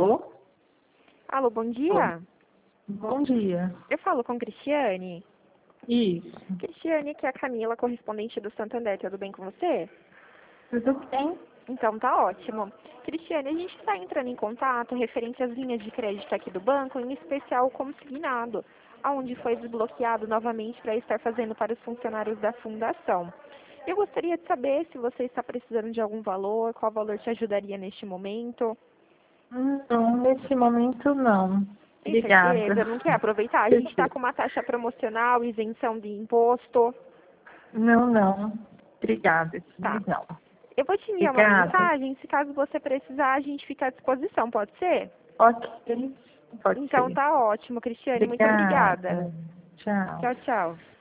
Alô? Alô, bom dia. Bom dia. Eu falo com Cristiane. Isso. Cristiane, aqui é a Camila, correspondente do Santander. Tudo bem com você? Tudo bem? Então tá ótimo. Cristiane, a gente está entrando em contato referente às linhas de crédito aqui do banco, em especial o consignado, aonde foi desbloqueado novamente para estar fazendo para os funcionários da fundação. Eu gostaria de saber se você está precisando de algum valor, qual valor te ajudaria neste momento. Não, nesse momento não. Tem certeza? Obrigada. Não quer aproveitar? A gente está com uma taxa promocional, isenção de imposto. Não, não. Obrigada. Esse Tá. mês não. Eu vou te enviar uma Obrigada. mensagem, se caso você precisar, a gente fica à disposição, pode ser? Ok. Pode Então ser. tá ótimo, Cristiane, muito obrigada. Obrigada. Tchau. Tchau, tchau.